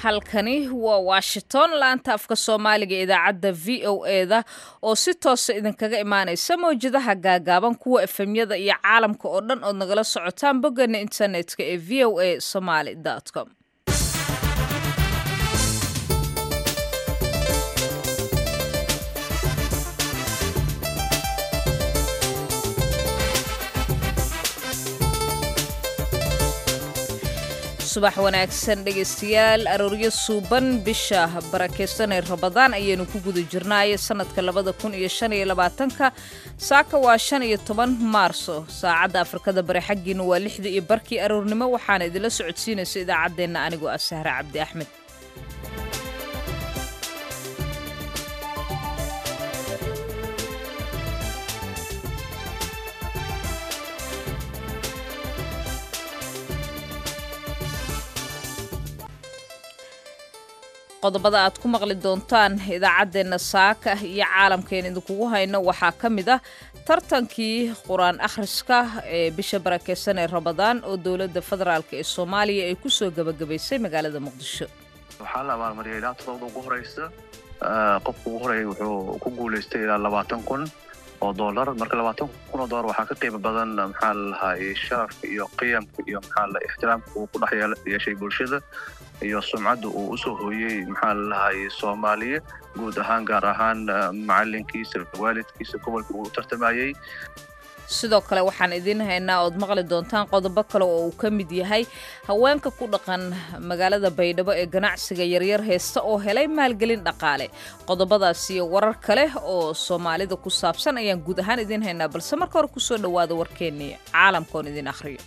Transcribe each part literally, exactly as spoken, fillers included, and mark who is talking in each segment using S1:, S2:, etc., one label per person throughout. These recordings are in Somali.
S1: halkani waa Washington laanta afka Soomaaliga idaacadda V O A da oo si toos ah idinkaga imaanaysa mowjadaha gaagaaban kuwa F M-yada iyo caalamka oo dhan oo nagala socotaan boggeena internetka ee v o a somali dot com. subax wanaagsan dhegeystayaal arooryo suuban bisha barakeysan ee Ramadaan ayaynu ku guda jirnaa sanadka labada kun iyo shan iyo labaatanka saaka waa shan iyo toban Maarso saacada Afrikada Bari xaqiina waa lixda iyo barkii aroornimo waxaana idila socodsiinaysa idaacadeena anigoo ah Sahra Cabdi Axmed. qodobada aad ku maqli doontaan idaacadeena saaka iyo caalamkeen idinkugu hayno waxaa ka mid ah tartankii quraan akhriska ee bisha barakeysan ee Ramadaan oo dowladda federaalka ee Soomaaliya ay ku soo gabagabaysay magaalada Muqdisho.
S2: waxaa la abaalmariyay ilaa todoba ugu horeysa qofka ugu horeeyay wuxuu ku guuleystay ilaa labaatan kun oo dollar marka labaatan kun oo dollar waxaa ka qiimo badan maxaa la lahaa sharafka iyo qiyamka iyo maxaa la ixtiraamka uu ku dhex yeeshay bulshada iyo sumcadda uu u soo hooyay maxaa la lahaa Soomaaliya guud ahaan gaar ahaan macalinkiisa waalidkiisa gobolka uu tartamayay.
S1: sidoo kale waxaan idin haynaa oo maqli doontaan qodobo kale oo uu ka mid yahay haweenka ku dhaqan magaalada Baydhabo ee ganacsiga yaryar heesta oo helay maalgelin dhaqaale. qodobadaas iyo warar kale oo Soomaalida ku saabsan ayaan guud ahaan idin haynaa balse marka hore ku soo dhawaada warkeennii caalamka oo idin akhriyo.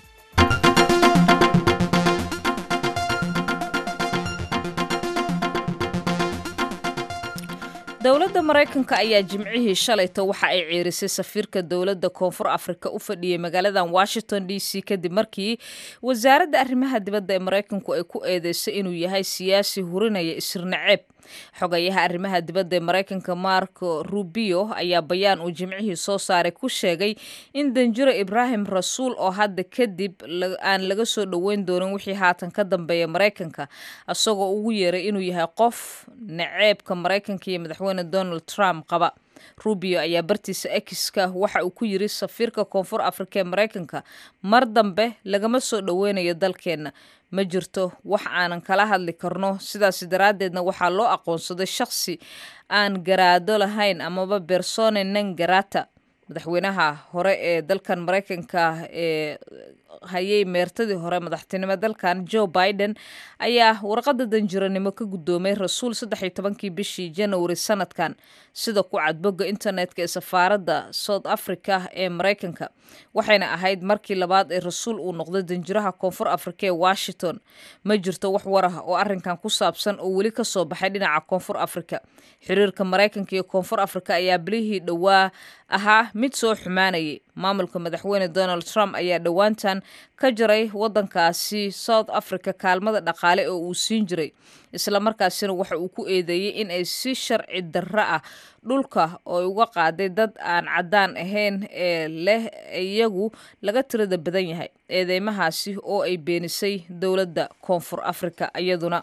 S1: dowladda Mareykanka ayaa jimcihii shalayto waxa ay ciirisay safiirka dowladda Koonfur Afrika u fadhiyay magaaladan Washington D C kadib markii wasaaradda arrimaha dibadda ee Mareykanku ay ku eedeysay inuu yahay siyaasi hurinaya isirnaceeb. xogayaha arrimaha dibadda ee Mareykanka Marco Rubio ayaa bayaan uu jimcihii soo saaray ku sheegay in Danjiro Ibrahim Rasuul oo hadda kadib aan laga soo dhaweyn doonin wixii haatan ka dambeeya Mareykanka asagoo ugu yeeray inuu yahay qof naceebka Mareykanka iyo madaxweyne Donald Trump qaba. Rubio ayaa bartiisa X-ka waxa uu ku yiri safiirka Koonfur Afrika ee Mareykanka mar dambe lagama soo dhaweynayo dalkeena ma jirto wax aanan kala hadli karno sidaas daraadeedna waxaa loo aqoonsaday shakhsi aan garaado lahayn amaba persona non grata. madaxweynaha hore ee dalkan Mareykanka ee hayay meertadii hore madaxtinimada dalkan Joe Biden ayaa warqadda danjiranimo ka gudoomay Rasuul saddex iyo tobankii bishii January sanadkan sida ku cad bogga internetka ee safaaradda South Africa ee Mareykanka waxayna ahayd markii labaad ee Rasuul uu noqday danjiraha Koonfur Afrika ee Washington. ma jirto wax war ah oo arrinkan ku saabsan oo weli ka soo baxay dhinaca Koonfur Afrika. xiriirka Mareykanka iyo Koonfur Afrika ayaa bilihii dhawaa ahaa mid soo xumaanayay. maamulka madaxweyne Donald Trump ayaa dhawaantan ka jaray wadankaasi South Africa kaalmada dhaqaale oo uu siin jiray isla markaasina waxa uu ku eedeeyay in ay si sharci darro ah dhulka oo uga qaaday dad aan cadaan ahayn ee leh iyagu laga tirada badan yahay. eedeymahaasi oo ay beenisay dowladda Koonfur Afrika iyaduna.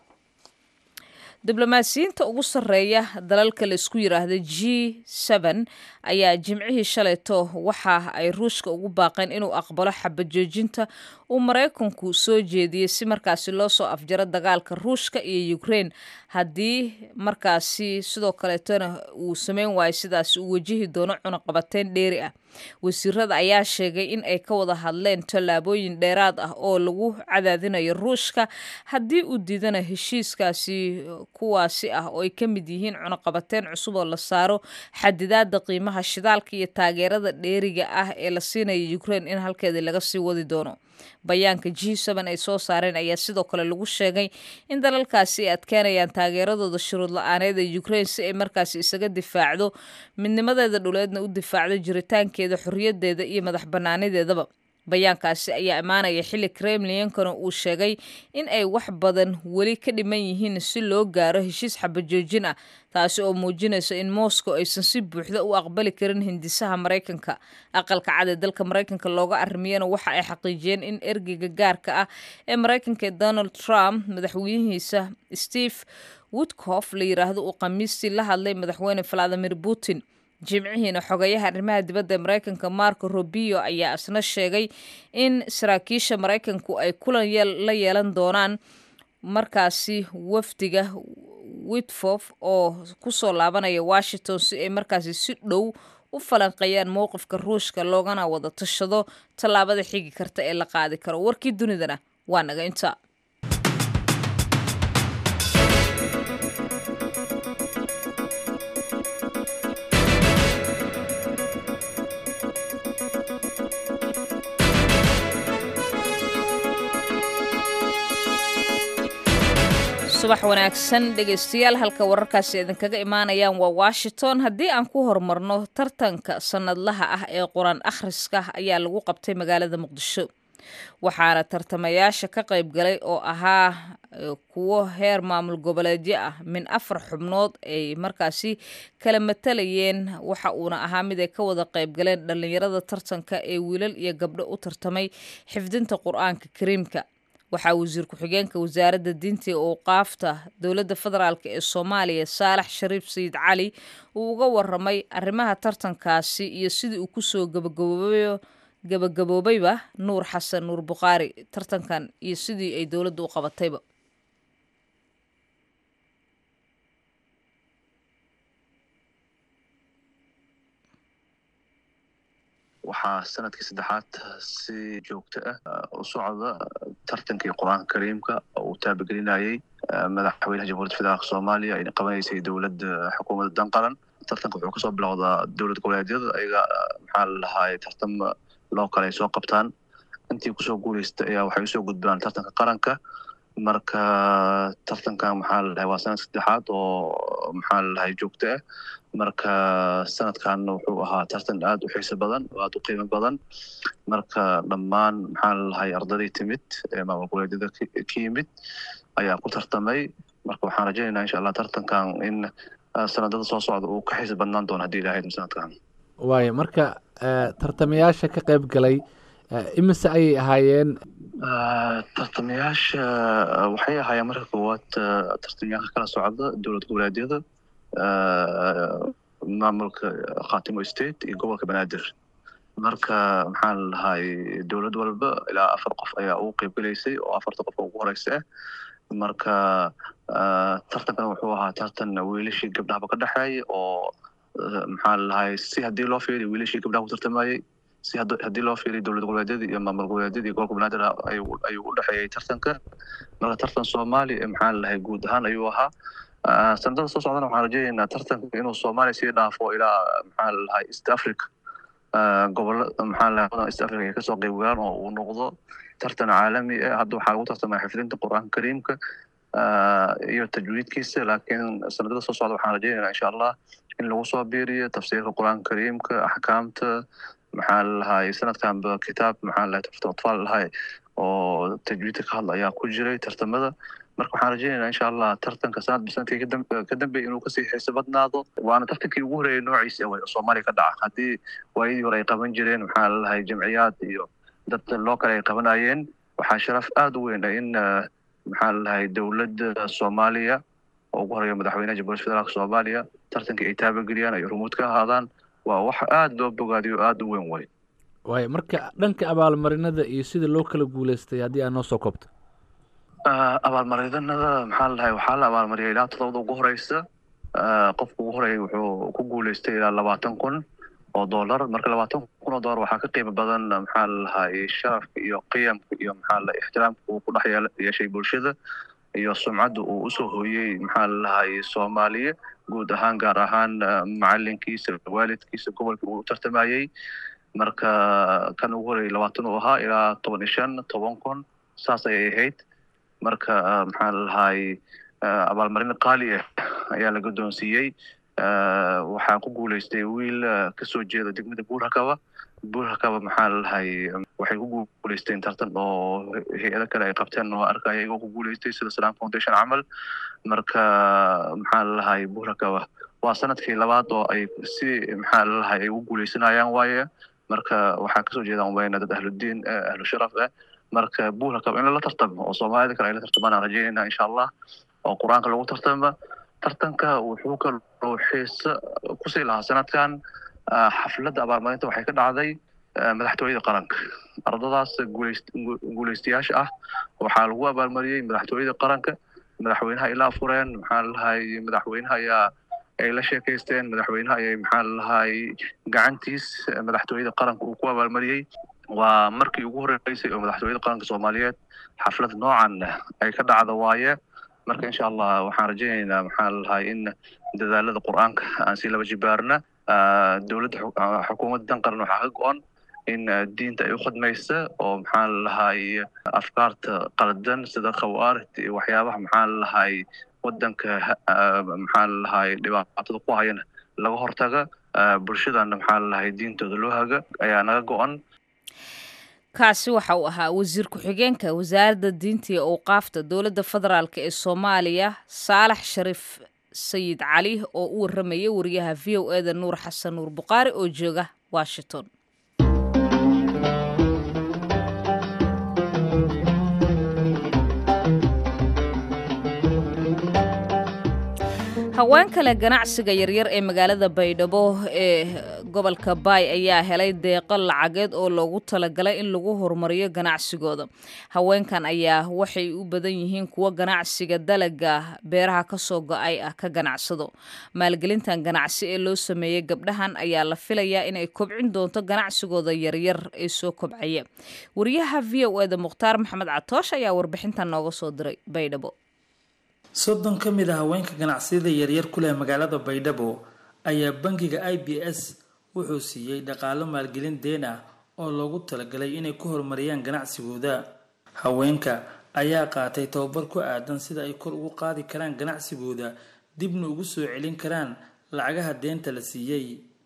S1: diblomaasiyiinta ugu sarreeya dalalka la isku yiraahdo G seven ayaa jimcihii shalayto waxa ay Ruushka ugu baaqeen inuu aqbalo xabad joojinta uu Mareykanku soo jeediyay si markaasi loo soo afjaro dagaalka Ruushka iyo Ukraine haddii markaasi sidoo kaleetona uu sameyn waayo sidaas uu wajihi doono cunaqabateyn dheeri ah. wasiirada ayaa sheegay in ay ka wada hadleen tallaabooyin dheeraad ah oo lagu cadaadinayo Ruushka haddii uu diidana heshiiskaasi kuwaasi ah oo ay ka mid yihiin cunaqabateyn cusub oo la saaro xadidaadda qiimaha shidaalka iyo taageerada dheeriga ah ee la siinayo Ukraine in halkeedii laga sii wadi doono. bayaanka G seven ay soo saareen ayaa sidoo kale lagu sheegay in dalalkaasi ay adkeynayaan taageeradooda shuruud la'aaneed ee Ukraine si ay markaasi isaga difaacdo midnimadeeda dhuleedna u difaacdo jiritaankeeda xorriyadeeda iyo madax bannaanideedaba. bayaankaasi ayaa imaanaya xilli kremlinkana uu sheegay in ay wax badan weli ka dhiman yihiin si loo gaaro heshiis xabajoojin ah taasi oo muujinaysa in moscow aysan si buuxda u aqbali karin hindisaha maraykanka aqalka cad ee dalka maraykanka looga arrimiyana waxa ay xaqiijiyeen in ergeyga gaarka ah ee maraykanka ee donald trump madaxweynihiisa steve woodcoff la yiraahdo uu khamiistii la hadlay madaxweyne valadimir putin jimcihiina xogayaha arrimaha dibadda ee maraykanka marco rubio ayaa isna sheegay in saraakiisha maraykanku ay kulan la yeelan doonaan markaasi wafdiga witfof oo kusoo laabanaya washington si ay markaasi si dhow u falanqeeyaan mowqifka ruushka loogana wada tashado tallaabada xigi karta ee la qaadi karo warkii dunidana waa naga inta subax wanaagsan dhegaystayaal halka wararkaasi idinkaga imaanayaan waa washington haddii aan ku horumarno tartanka sanadlaha ah ee qur-aan akhriska ayaa lagu qabtay magaalada muqdisho waxaana tartamayaasha ka qayb galay oo ahaa kuwo heer maamul goboleedyo ah min afar xubnood ay markaasi kala matalayeen waxa uuna ahaa mid ay ka wada qayb galeen dhallinyarada tartanka ee wiilal iyo gabdho u tartamay xifdinta qur-aanka kariimka waxaa wasiir ku-xigeenka wasaaradda diinta ee awqaafta dowladda federaalk ee soomaaliya saalax shariif sayid cali uu uga waramay arrimaha tartankaasi iyo sidii uu kusoo gabagaboobayo gabagaboobayba nuur xasan nuur bukhaari tartankan iyo sidii ay dowladda u qabatayba
S2: waxaa sanadkii saddexaad si joogto ah u socda tartankii qur-aanka kariimka uu taabagelinayay madaxweynaha jamhuuriyadda federaalka soomaaliya ayna qabanaysay dowladda xukuumadda danqaran tartanka wuxuu kasoo bilowdaa dowlad goboleedyada ayaga maxaa la lahaay tartan loo kale ay soo qabtaan intii kusoo guulaysta ayaa waxay usoo gudbaan tartanka qaranka marka tartankan maxaa la dhahay waa sanad saddexaad oo maxaa la dhahay joogto ah marka sanadkan wuxuu ahaa tartan aad u xiiso badan oo aad u qiimo badan marka dhammaan maxaa la dhahay ardaday timid ee maamul goboleedyada ka yimid ayaa ku tartamay marka waxaan rajaynaynaa insha allah tartankan in sanadada soo socda uu ka xiiso badnaan doono haddii ilaahay sanadkan
S3: waayo marka tartamayaasha ka qayb galay imise ayay ahaayeen
S2: tartamayaasha waxay ahaayeen marka koowaad tartamayaasha kala socda dowlad goboleedyada maamulka khaatimo state iyo gobolka banaadir marka maxaa la dhahay dowlad walba ilaa afar qof ayaa ugu qayb galaysay oo afarta qof ugu horeysa ah marka tartankan wuxuu ahaa tartan wiilashii gabdhahaba ka dhexeeya oo maxaa la dhahay si haddii loo fiiriyo wiilashii gabdhaha ku tartamayay si haddii loo fiiriyo dowlad goboleedyada iyo maamul goboleedyada iyo gobolka banaadir ayuu u dhexeeyay tartanka marka tartan soomaaliya maxaa la dhahay guud ahaan ayuu ahaa sanadada soo socdana waxaan rajaynaynaa tartanka inuu soomaaliya sii dhaafo ilaa maxaa la dhahay east africa gobolla maxaa la dhahay east africa ay kasoo qayb galaan oo uu noqdo tartan caalami ah hadda waxaa lagu tartamaya xifdinta qur-aanka kariimka iyo tajwiidkiisa laakiin sanadada soo socda waxaan rajaynaynaa insha allah in lagu soo biiriyo tafsiirka qur-aanka kariimka axkaamta maxaa la dhahay sanadkanba kitaab maxaa la dhahay tafsiir lahay oo tajwiidka ka hadla ayaa ku jiray tartamada marka waxaan rajaynaynaa insha allah tartanka sanad bisanadkii ka dambeeya inuu kasii xiiso badnaado waana tartankii ugu horeeyay noociisa oo soomaaliya ka dhaca haddii waayadii hore ay qaban jireen maxaa la dhahay jamciyaad iyo dad loo kale ay qabanayeen waxaa sharaf aada u weyn in maxaa la dhahay dowladda soomaaliya oo ugu horeeya madaxweynaha jamhuuriyadda federaalka soomaaliya tartankii ay taabageliyaan ay rumuud ka ahaadaan waa wax aada loo bogaadiyo aada u weyn way
S3: waayo marka dhanka abaalmarinada iyo sida loo kala guulaystay haddii aad noo soo koobto
S2: abaalmarinada maxaa la dhahay waxaa la abaalmariyay ilaa todobada ugu horeysa qofka ugu horeeyay wuxuu ku guulaystay ilaa labaatan kun oo dollar marka labaatan kun oo dollar waxaa ka qiimo badan maxaa la dhahay sharafka iyo qiyamka iyo maxaa la ixtiraamka uu ku dhex yeeshay bulshada iyo sumcadda uu usoo hooyey maxaa la dhahay soomaaliya guud ahaan gaar ahaan macalinkiisa waalidkiisa gobolka uu tartamayey marka kan ugu horeeyay labaatan uu ahaa ilaa toban iyo shan toban kun saas ayay ahayd marka maxaa la dhahay abaalmarin qaali ah ayaa la guddoonsiiyey waxaa ku guulaystay wiil kasoo jeeda degmada buurhakaba buurhakaba maxaa lalahay waxay ku guuleysteen tartan oo hay-ada kale ay qabteen oo arkaya iyagoo ku guuleystay sida Salam Foundation camal marka maxaa lalahay buurhakaba waa sanadkii labaad oo ay si maxaa lalahay ay u guuleysanayaan waaye marka waxaa kasoo jeedaan wayna dad ahludiin ahlu sharaf ah marka buurhakaba in la tartamo oo Soomaalida kale ay la tartamaan aan rajaynaynaa insha Allah oo quraanka lagu tartamo tartanka wuxuu ka loo xiisa ku sii lahaa sanadkan xafladda abaalmarinta waxay ka dhacday madaxtooyada qaranka ardadaas guuleystayaasha ah waxaa lagu abaalmariyay madaxtooyada qaranka madaxweynaha ilaa fureen maxaa lalahay madaxweynaha ayaa ay la sheekaysteen madaxweynaha ayay maxaa lalahay gacantiis madaxtooyada qaranka uu ku abaalmariyay waa markii ugu horeysay oo madaxtooyada qaranka Soomaaliyeed xaflad noocan ay ka dhacdo waaye marka insha Allah waxaan rajaynaynaa maxaa lalahay in dadaalada quraanka aan si laba jibaarna dawladda xukuumadda qaran waxa ka go'an in diinta ay u khidmayso oo maxaa lalahay afkaarta qaldan sida khawaarid iyo waxyaabaha maxaa lalahay wadanka maxaa lalahay dhibaatada ku hayana laga hortaga bulshadana maxaa lalahay diintooda loo haga ayaa naga go'an
S1: kaasi waxa uu ahaa wasiir ku-xigeenka wasaaradda diinta iyo awqaafta dowladda federaalk ee Soomaaliya Saalax Shariif Sayid Cali oo u waramayay wariyaha V O A da Nuur Xasan Nuur Buqaari oo jooga Washington. haween kale ganacsiga yaryar ee magaalada Baydhabo ee gobolka Bay ayaa helay deeqo lacageed oo loogu talagalay in lagu horumariyo ganacsigooda. Haweenkan ayaa waxay u badan yihiin kuwa ganacsiga dalaga beeraha ka soo go'ay ah ka ganacsado. Maalgelintan ganacsi ee loo sameeyay gabdhahan ayaa la filayaa in ay kobcin doonto ganacsigooda yaryar ee soo kobcaya. Wariyaha V O A da Mukhtaar Maxamed Catoosh ayaa warbixintan nooga soo diray Baydhabo.
S4: soddon ka mid ah haweenka ganacsiyada yaryar ku leh magaalada Baydhabo ayaa bangiga I B S wuxuu siiyay dhaqaale maalgelin deen ah oo loogu talagalay inay ku horumariyaan ganacsigooda. Haweenka ayaa qaatay tababar ku aadan sida ay kor ugu qaadi karaan ganacsigooda dibna ugu soo celin karaan lacagaha deenta la siiyay.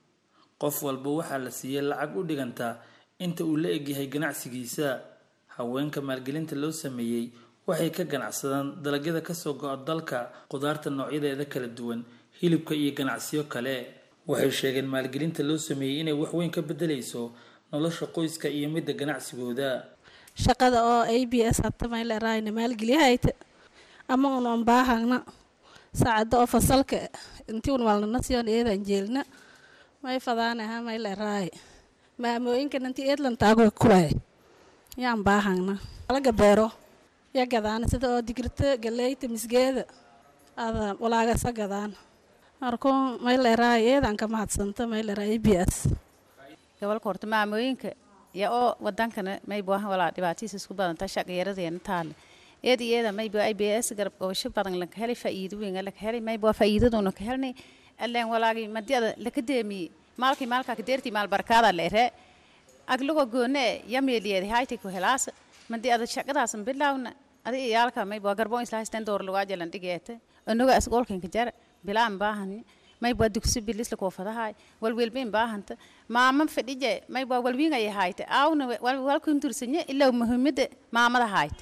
S4: Qof walba waxaa la siiyay lacag u dhiganta inta uu la egyahay ganacsigiisa. Haweenka maalgelinta loo sameeyay waxay ka ganacsadaan dalagyada ka soo go'a dalka, qudaarta noocyadeeda kala duwan, hilibka iyo ganacsiyo kale. Waxay sheegeen maalgelinta loo sameeyay inay wax weyn ka bedelayso nolosha qoyska iyo midda ganacsigooda.
S5: shaqada oo A B S hadda ma la raayna maalgeliyayta ama uun baahana saacada oo fasalka intii uun walna nasiyon eedan jeelna may fadaanaha ma la raay maamooyinka intii eedlan taago kulay yaan baahana laga beero ya gadaan sida oo digirta galeyta misgeeda ada walaaga sagadaan arkoon may la raayeedan ka mahadsanta may la raay A B S
S6: gobolka horta maamooyinka ya oo wadankana may baahan wala dhibaataysi isku badan ta shaqeeyadeena taal eedeeda may baa I B S garab gobasho badan la helay faa'iido weyn la helay may baa faa'iidadoona ka helnay alleen walaagi madiyada la ka deemi maalkii maalka ka deerti maal barkaada leere aglugo goone yameeliyay haytay ku helaas madiyada shaqadaas bilawna adi iyalka may baa garboon isla haystaan door lagu ajalan dhigeete anaga asqoolkan ka jar bilaan baahan may baa dugsi bilis la koofadahay walwelbeen baahanta maama fadhije may baa walwiinga ay hayte aawna wal ku intursanye ilaa muhiimada maamada hayte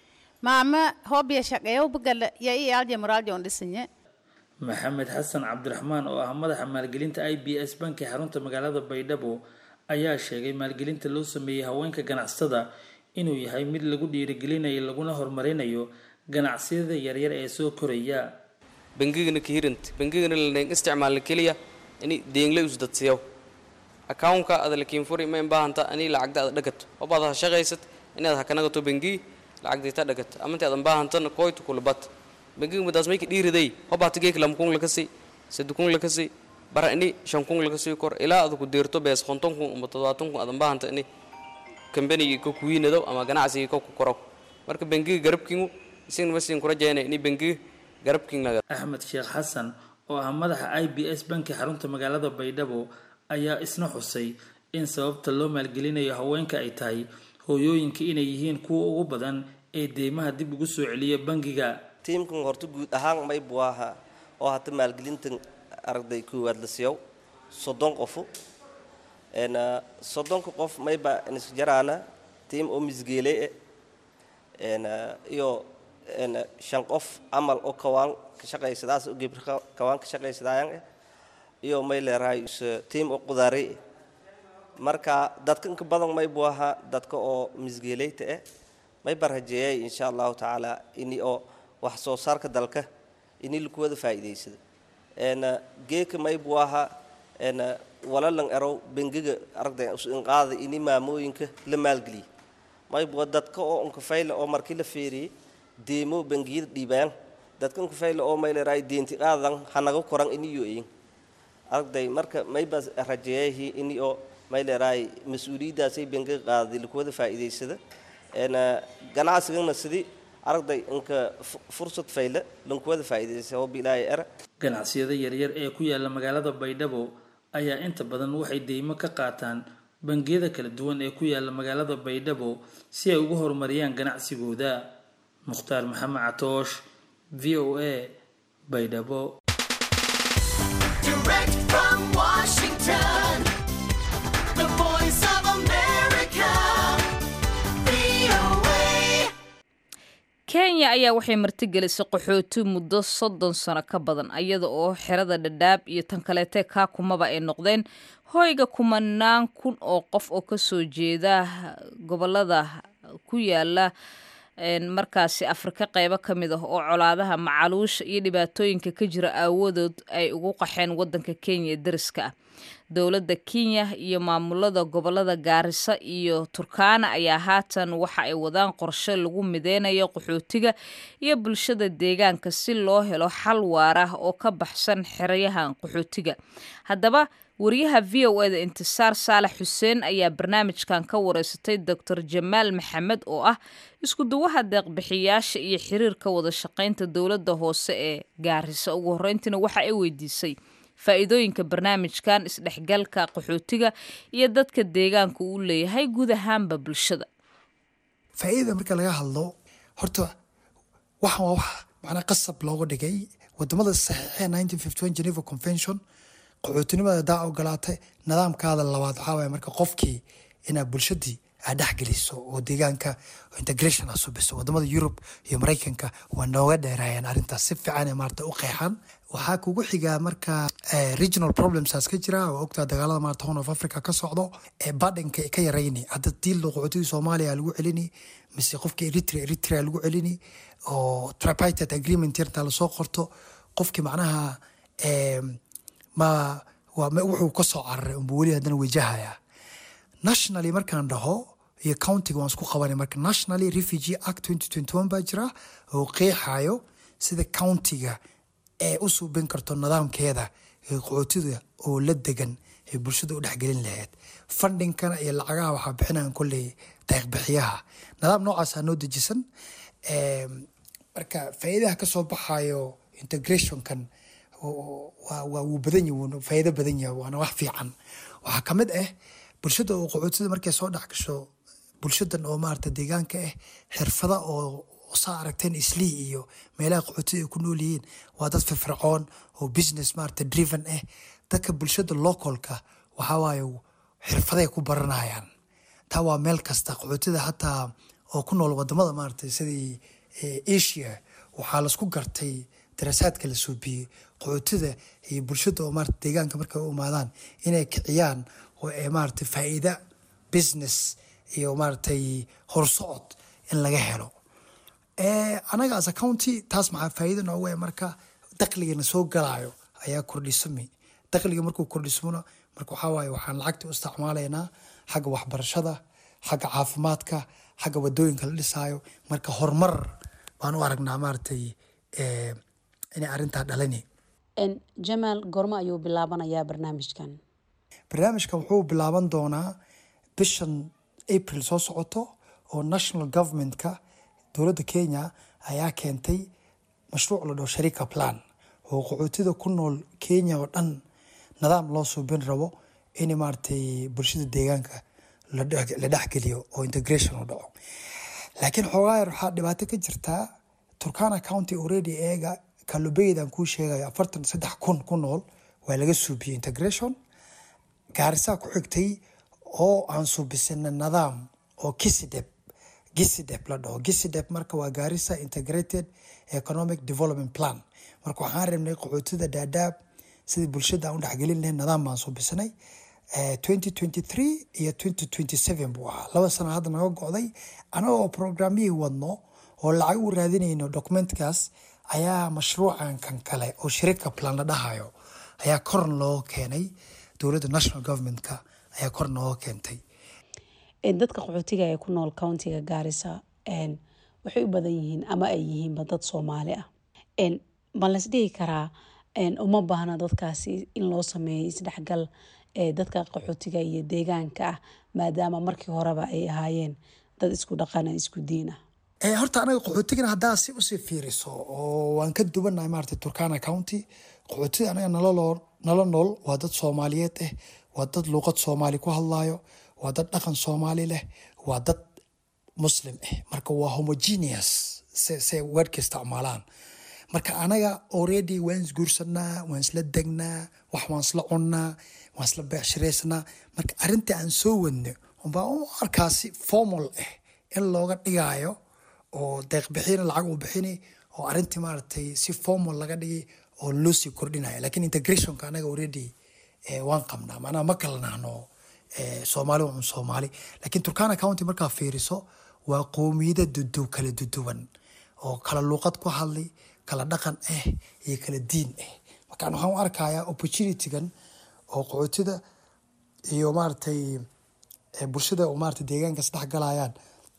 S6: maama hoobiya shaqeeyo bagal ya iyal jamraal joon dhisanye.
S4: Maxamed Xasan Cabdiraxmaan oo ah madaxa maalgelinta I B S banki xarunta magaalada Baydhabo ayaa sheegay maalgelinta loo sameeyay haweenka ganacsatada inuu yahay mid lagu dhiirigelinayo laguna horumarinayo ganacsiyada yaryar ee soo koraya.
S7: bangigana ka hirint bangigana la isticmaal kaliya in deegle u dadsiyo account-ka adalkiin furi ma baahanta ani lacagta dhagato oo baad shaqaysat inaad hakanaga to bangi lacagta dhagato ama inta aad baahantana kooytu kulbat bangiga madaas may ka dhiiriday oo baad tigay lam kun la kasi sadukun la kasi barani shan kun la kasi kor ilaa aad ku deerto bees konton kun ama todobaatan kun aad baahanta in company ko kuwiinado ama ganacsi ko ku koro marka bangiga garabkiinu isin wasin ku rajeynay in bangiga garabkiin laga.
S4: Axmed Sheekh Xasan oo ah madaxa I B S banki xarunta magaalada Baydhabo ayaa isna xusay in sababta loo maalgelinayo haweenka ay tahay hooyooyinka inay yihiin kuwa ugu badan ee deemaha dib ugu soo celiya bangiga.
S8: tiimkan horta guud ahaan may buaha oo hata maalgelintan arday koowaad la siiyo soddon qof een soddonka qof mayba isku jaraana team oo misgeelay een iyo een shan qof amal oo kawaan ka shaqeysadaas oo gibir kawaan ka shaqeysadayaan iyo may leeyahay team oo qudaari marka dadka inka badan may buaha dadka oo misgeelayta ah may barajiyay insha Allah taala ini oo wax soo saarka dalka ini lagu wada faa'iideysado een geeka may buaha een walalan ero bangiga aragday in qaada ini maamooyinka la maalgeliyo may buu dadka oo unka fayl oo markii la feeriyay deemo bangiyada dhiibaan dadka unka fayl oo may leeyahay deenti qaadan hanaga koran ini yooyin aragday marka may bas rajayay ini oo may leeyahay mas'uuliyadaasay bangiga qaaday lagu wada faa'iideysado een ganacsiga sidii aragday inka fursad fayla lagu wada faa'iideysado bilaa era
S4: ganacsiyada yaryar ee ku yaala magaalada Baydhabo ayaa inta badan waxay deymo ka qaataan bangiyada kala duwan ee ku yaala magaalada Baydhabo si ay ugu horumariyaan ganacsigooda. Mukhtaar Maxamed Catoosh, V O A, Baydhabo.
S9: Direct from Washington, the voice of America, V O A.
S1: Kenya ayaa waxay martigelisay qaxooti muddo soddon sano ka badan iyada oo xerada Dadaab iyo tan kaleete Kakumaba ay noqdeen hoyga kumanaan kun oo qof oo ka soo jeeda gobolada ku yaala markaasi Afrika qaybo kamid ah oo colaadaha macaluusha iyo dhibaatooyinka ka jira aawadood ay ugu qaxeen wadanka Kenya dariska ah. Dowladda Kenya iyo maamulada gobolada Gaarisa iyo Turkana ayaa haatan waxa ay wadaan qorshe lagu mideynayo qaxootiga iyo bulshada deegaanka si loo helo xal waara oo ka baxsan xerayahan qaxootiga. Haddaba wariyaha V O A da Intisaar Saalax Xuseen ayaa barnaamijkan ka wareysatay Doctor Jamaal Maxamed oo ah isku duwaha deeq-bixiyaasha iyo xiriirka wada shaqeynta dowladda hoose ee Gaarisa. Ugu horreyntiina waxa ay weydiisay faa'iidooyinka barnaamijkan isdhexgalka qaxootiga iyo dadka deegaanka uu leeyahay guud ahaanba bulshada.
S10: faa'iida marka laga hadlo horta waxa waa wax macna qasab looga dhigay wadamada saxiixay nineteen fifty-one Geneva Convention qaxootinimada daa ogolaatay nidaamkaada labaad waxa weeye marka qofkii ina bulshadii aad dhaxgeliso oo deegaanka integration asubiso wadamada Europe iyo Mareykanka waa nooga dheeraayeen arintaas si fiican maarta u qeexan waxaa kugu xiga marka regional problems as ka jira oo ogta dagaalada maarta Horn of Africa ka socdo ee badanka ka yarayni hadda diil qaxootiga Soomaaliya lagu celini mise qofka Eritrea Eritrea lagu celini oo tripartite agreement yarta la soo qorto qofkii macnaha ee ma waa wuxuu ka soo caray oo wali hadana wajahaya nationally markaan dhaho iyo county waan isku qabanay marka Nationally Refugee Act twenty twenty-one baa jira oo qeexayo sida county-ga ee u suubin karto nidaamkeeda ee qaxootiga oo la degan ee bulshada u dhaxgelin lahayd funding-kana iyo lacagaha waxa bixinayaan kulli deeq-bixiyaha nidaam noocaas ah noo dejisan ee marka faa'iidaha ka soo baxayo integration-kan waa waa uu badan yahay faa'iido badan yahay waana wax fiican waxa kamid ah bulshada oo qaxootiga markay soo dhaxgasho bulshadan oo maarta deegaanka ah xirfada oo soo aragteen islii iyo meelaha qaxootiga ku nool yihiin waa dad firfircoon oo business maarta driven ah dadka bulshada localka waxa waaye xirfaday ku baranayaan taa waa meel kasta qaxootiga hataa oo ku nool wadamada maarta sidii Asia waxa la isku gartay darasaadka la suubiyay qaxootiga iyo bulshada oo maarta deegaanka markay u imaadaan inay kiciyaan oo ay maarta faa'iido business iyo maarta horsocod in laga helo ee anaga as a county taas maxaa faa'iido noogu ah marka dakhliga soo galaayo ayaa kordhismay dakhliga markuu kordhismona marka waxa waaye waxaan lacagta u isticmaalaynaa xagga waxbarashada xagga caafimaadka xagga wadooyinka la dhisaayo marka horumar baan u aragnaa maarta ee inay arinta dhalani
S11: en Jamaal gorma ayuu bilaabanayaa barnaamijkan
S10: barnaamijkan wuxuu bilaaban doonaa bishan April soo socoto oo national government-ka dowladda Kenya ayaa keentay mashruuc la dhaho Sharika Plan oo qaxootiga ku nool Kenya oo dhan nidaam loo suubin rabo in maartay bulshada deegaanka la dhaxgeliyo oo integration u dhaco laakiin xogaa waxa dhibaato ka jirta Turkana County already eega Kalubeydan ku sheegay afartan iyo saddex kun ku nool waa laga suubiyay integration gaarisaa ku xigtay oo aan suubisana nidaam oo kisideb gisideb la dhaho gisideb marka waa gaarisa integrated economic development plan marka waxaan rabnay qaxootida dhaadhaab sidii bulshada aan u dhexgelin lahayn nidaam baan suubisanay twenty twenty-three iyo twenty twenty-seven buu ahaa laba sano hadda naga go'day anagoo programmihii wadno oo lacag u raadinayno documentkaas ayaa mashruucan kan kale oo shirika plan la dhahayo ayaa kor loo keenay dowladda national governmentka ayaa kor noo keentay
S11: dadka qaxootiga ee ku nool countiga Garissa waxay u badan yihiin ama ay yihiinba dad Soomaali ah ma la isdhihi karaa uma baahna dadkaasi in loo sameeyo isdhexgal ee dadka qaxootiga iyo deegaanka ah maadaama markii horeba ay ahaayeen dad isku dhaqan isku diin ah
S10: ee horta anaga qaxootigana hadaa si u sii fiiriso oo waan ka duwanahay maartay Turkana County qaxootiga anaga nolol nolol nool waa dad Soomaaliyeed ah waa dad luqad Soomaali ku hadlaayo waa dad dhaqan Soomaali leh waa dad Muslim ah marka waa homogeneous se se wordka isticmaalaan marka anaga already waan isguursanaa waan isla degnaa wax waan isla cunnaa waan isla beecshareysnaa marka arrinta aan soo wadno unbaa u arkaasi formal ah in looga dhigayo oo deeq bixin lacag u bixini oo arrintii maartay si formal laga dhigay oo loo sii kordhinayo laakiin integrationka anaga already ee waan qabnaa maana ma kala nahno ee Soomaali oo Soomaali laakiin Turkana County marka fiiriso waa qoomiyada dudu kala duduwan oo kala luqad ku hadlay kala dhaqan ah iyo kala diin ah marka waxaan u arkayaa opportunity-gan oo qaxootida iyo maartay bulshada oo maartay deegaanka saddex galayaan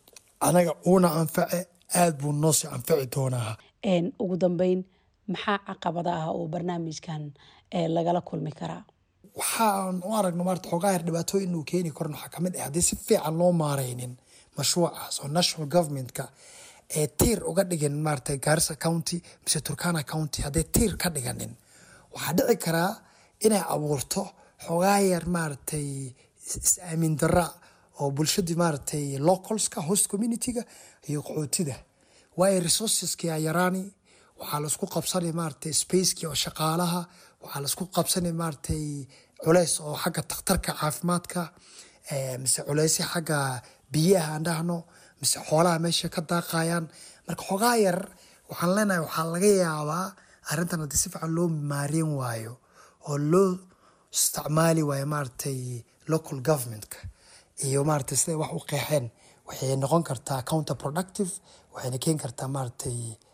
S10: anaga una anface aad buu noo sii anfaci doonaa
S11: een ugu dambeyn maxaa caqabada ah oo barnaamijkan ee lagala kulmi karaa
S10: waxaan u aragno maartay xogaa yar dhibaatooyin uu keeni karo waxa kamid ah hadii si fiican loo maareynin mashruucaas oo national governmentka ee tiir uga dhigan maartay Garissa County mise Turkana County hadii tiir ka dhiganin waxa dhici karaa inay abuurto xogaa yar maartay is-aamin darra oo bulshada maartay localska host community-ga iyo qaxootida way resources-ka yaraani waxa la isku qabsanay maartay space-ki oo shaqaalaha waxa la isku qabsanay maartay culays oo xagga takhtarka caafimaadka ee mise culays xagga biyaha aan dhahno mise xoolaha meesha ka daaqayaan marka xogaa yar waxaan leenahay waxa laga yaabaa arrintan hadii si fiican loo maareyn waayo oo loo isticmaali waayo maartay local governmentka iyo maartay sida wax u qeexeen waxay noqon kartaa counterproductive waxayna keeni kartaa maartay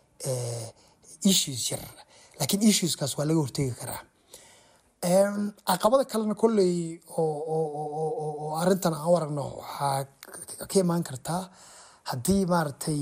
S10: ee issues yar laakiin issues kaas waa laga hortagi karaa een caqabada kalena kulay oo oo oo arrintan aan waragno waxa ka imaan kartaa hadii maartay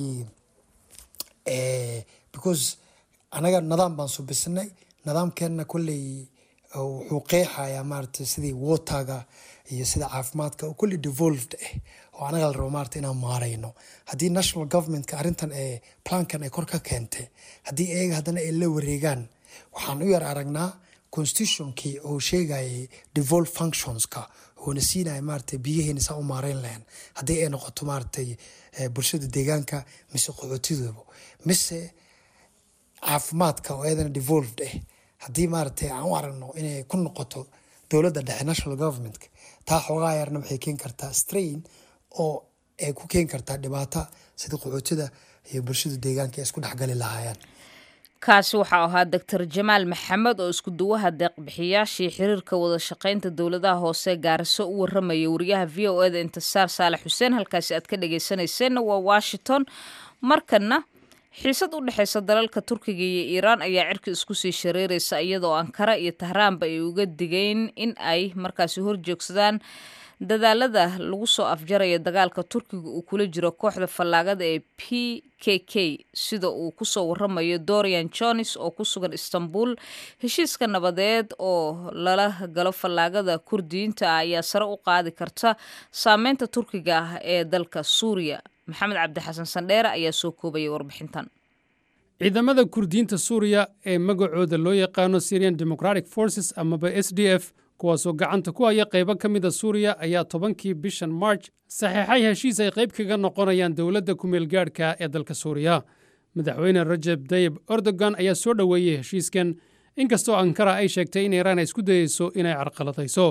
S10: ee because anaga nidaam baan soo bisnay nidaamkeena kulay wuxuu qeexayaa maartay sidii waterga iyo sida caafimaadka oo kulli devolved ah oo anaga la rabo maartay inaan maareyno hadii national governmentka arrintan ee plankan ay kor ka keentay hadii ayaga hadana ay la wareegaan waxaan u yar aragnaa constitution-kii oo sheegay devolved functions-ka oo nasiinay maartay biyaheena saa u maareyn lahayn hadii ay noqoto maartay bulshada deegaanka mise qaxootiduba mise caafimaadka oo ayadana devolved ah hadii maartay aan u aragno inay ku noqoto dowladda dhexe national governmentka taa xogaa yarna waxay keeni kartaa strain oo ay ku keeni kartaa dhibaato sida qaxootida iyo bulshada deegaanka ay isku dhexgali lahaayeen
S1: kaasi waxa ahaa Doctor Jamaal Maxamed oo isku duwaha deeq bixiyaashii xiriirka wada shaqaynta dawladaha hoose Gaariso u waramayay wariyaha V O A da Intisaar Saalax Xuseen halkaasi aad ka dhageysanayseen waa Washington markana xiisad u dhaxaysa dalalka Turkiga iyo Iiraan ayaa cirka isku sii shareeraysa iyadoo Ankara iyo Tehran ba ay uga digeen in ay markaasi horjoogsadaan dadaalada lagu soo afjaraya dagaalka Turkiga uu kula jiro kooxda fallaagada ee P K K sida uu ku soo waramayo Dorian Jones oo ku sugan Istanbul heshiiska nabadeed oo lala galo fallaagada Kurdiyiinta ayaa sare u qaadi karta saameynta Turkiga ah ee dalka Suuriya maxamed cabdi xasan sandheere ayaa soo koobay warbixintan
S12: ciidamada Kurdiyiinta Suuriya ee magacooda loo yaqaano Syrian Democratic Forces amaba S D F kuwaasoo gacanta ku haya qaybo ka mid a Suuriya ayaa tobankii bishan March saxiixay heshiis ay qayb kaga noqonayaan dowladda ku meel gaadhka ee dalka Suuriya madaxweyne Rajab Tayyip Erdogan ayaa soo dhaweeyay heshiiskan inkastoo Ankara ay sheegtay in Iiraan ay isku dayayso inay carqaladayso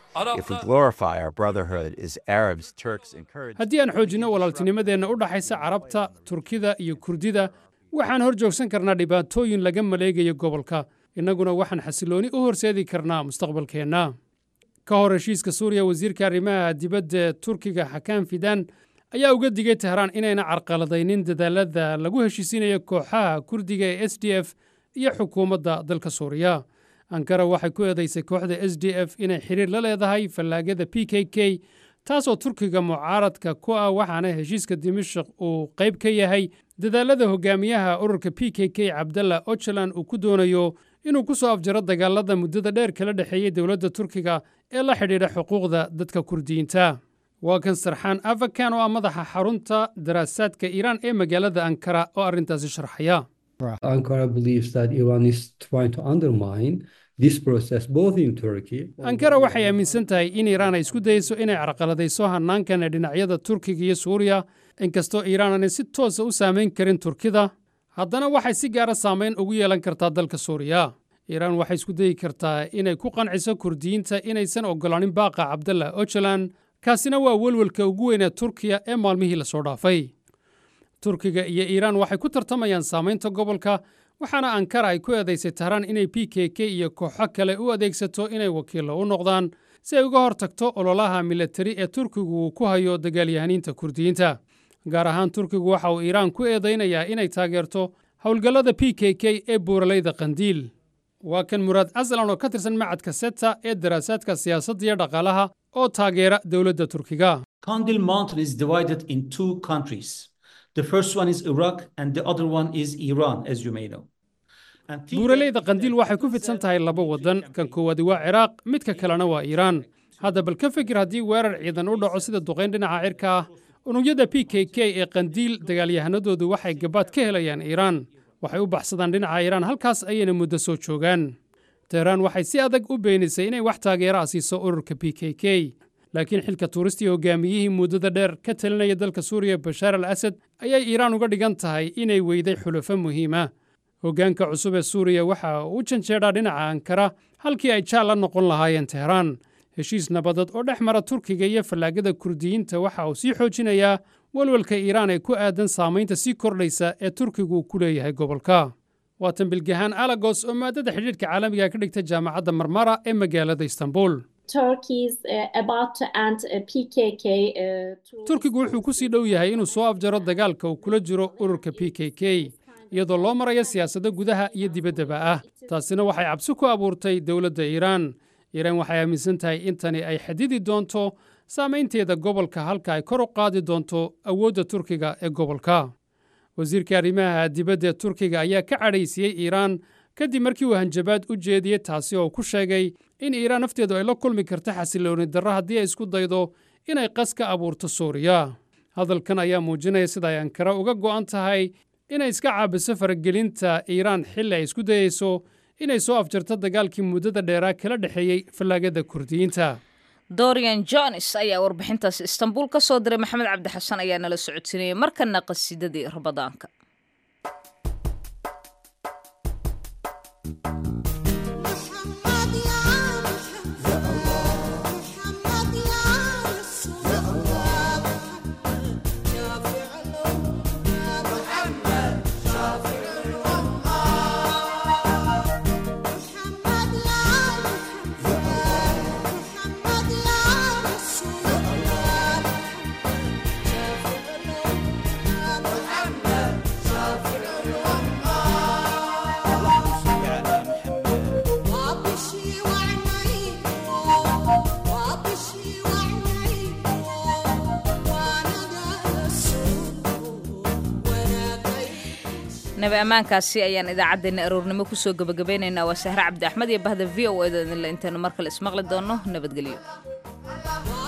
S13: If we glorify our brotherhood as Arabs, Turks, and Kurds,
S12: haddii aan xoojinno walaaltinimadeenna u dhaxaysa carabta turkida iyo kurdida waxaan hor joogsan karnaa dhibaatooyin laga maleegayo gobolka innaguna waxaan xasilooni u horseedi karnaa mustaqbalkeenna ka hor heshiiska suuriya wasiirka arrimaha dibadda turkiga xakaan fidan ayaa uga digay tehraan inayna carqaladaynin dadaalada lagu heshiisinayo kooxaha kurdiga ee s d f iyo xukuumadda dalka suuriya ankara waxay ku eedaysay kooxda s d f inay xiriir la leedahay fallaagada p k k taasoo turkiga mucaaradka ku ah waxaana heshiiska dimashq uu qayb ka yahay dadaalada hogaamiyaha ururka p k k cabdalla ocalan uu ku doonayo inuu ku soo afjaro dagaalada muddada dheer kala dhexeeyey dowladda turkiga ee la xidhiidha xuquuqda dadka kurdiyiinta waa kan sarxaan afakan oo ah madaxa xarunta daraasaadka iiraan ee magaalada ankara oo arrintaasi sharxaya
S14: Ankara believes that Iran is trying to undermine this process both in Turkey.
S12: ankara waxay aaminsan tahay in iiraan ay isku dayeyso inay carqaladayso hannaankan ee dhinacyada turkiga iyo suuriya inkastoo iiraan aanay si toosa u saamayn karin turkida haddana waxay si gaara saamayn ugu yeelan kartaa dalka suuriya iiraan waxay isku dayi kartaa inay ku qanciso kurdiyiinta inaysan oggolaanin baaqa cabdalla ocalan kaasina waa welwelka ugu weynaa turkiya ee maalmihii la soo dhaafay turkiga iyo iiraan waxay ku tartamayaan saamaynta gobolka waxaana ankara ay ku eedaysay tahraan inay p k k iyo kooxo kale u adeegsato inay wakiillo u noqdaan si ay uga hor tagto ololaha milatari ee turkigu uu ku hayo dagaalyahaniinta kurdiyiinta gaar ahaan turkigu waxa uu iiraan ku eedaynayaa inay taageerto howlgallada p k k ee buuralayda qandiil waa kan muraad aslan oo ka tirsan macadka seta ee daraasaadka siyaasadda iyo dhaqaalaha oo taageera dowladda turkiga
S15: Kandil Mountain is divided in two countries. The first one is Iraq and the other one is Iran, as you may know.
S12: buuralayda qandiil waxay ku fidsan tahay laba waddan kan koowaadi waa ciraaq midka kalena waa iiraan hadda bal ka fikir haddii weerar ciidan u dhaco sida duqayn dhinaca cirka ah unugyada p k k ee qandiil dagaalyahanadoodu waxay gabaad ka helayaan iiraan waxay u baxsadaan dhinaca iiraan halkaas ayayna muddo soo joogaan tehraan waxay si adag u beenisay inay wax taageera ah siiso ururka p k k laakiin xilka tuuristii hogaamiyihii muddada dheer ka talinaya dalka suuriya bashaar al asad ayay iiraan uga dhigan tahay inay weyday xulafo muhiima hoggaanka cusub ee suuriya waxa uu u janjeedhaa dhinaca ankara halkii ay jaal la noqon lahaayeen tehraan heshiis nabadeed oo dhex mara turkiga iyo fallaagada kurdiyiinta waxa uu sii xoojinayaa walwalka iiraan ee ku aadan saamaynta sii kordhaysa ee turkigu ku leeyahay gobolka waa tan bilgahaan alagos oo maadada xidhiidhka caalamiga ka dhigta jaamacadda marmara ee magaalada istanbul turkigu wuxuu ku sii dhow yahay inuu soo afjaro dagaalka uu kula jiro ururka p k k iyadoo loo marayo siyaasado gudaha iyo dibaddaba ah taasina waxay cabsi ku abuurtay dowladda iiraan iiraan waxay aaminsan tahay in tani ay xadidi doonto saamaynteeda gobolka halka ay kor u qaadi doonto awoodda turkiga ee gobolka wasiirka arrimaha dibadda ee turkiga ayaa ka cadhaysiyey iiraan kadib markii uu hanjabaad u jeediyey taasi oo ku sheegay in iiraan nafteedu ay la kulmi karto xasilooni darro haddii ay isku daydo inay qas ka abuurto suuriya hadalkan ayaa muujinaya sida ay ankara uga go'an tahay inay iska caabiso faragelinta iiraan xilli ay isku dayeyso inay soo afjarto dagaalkii muddada dheeraa kala dhexeeyey fallaagada kurdiyiinta
S1: dorian jones ayaa warbixintaas istanbul ka soo diray maxamed cabdi xasan ayaa nala socodsiinayay markana qasiidadii rabadaanka nabi ammaankaasi ayaan idaacaddeenna aroornimo kusoo gebagabeynaynaa waa sahre cabdi axmed iyo bahda v o eda idinle intaynu mar kale ismaqli doonno nabadgelyo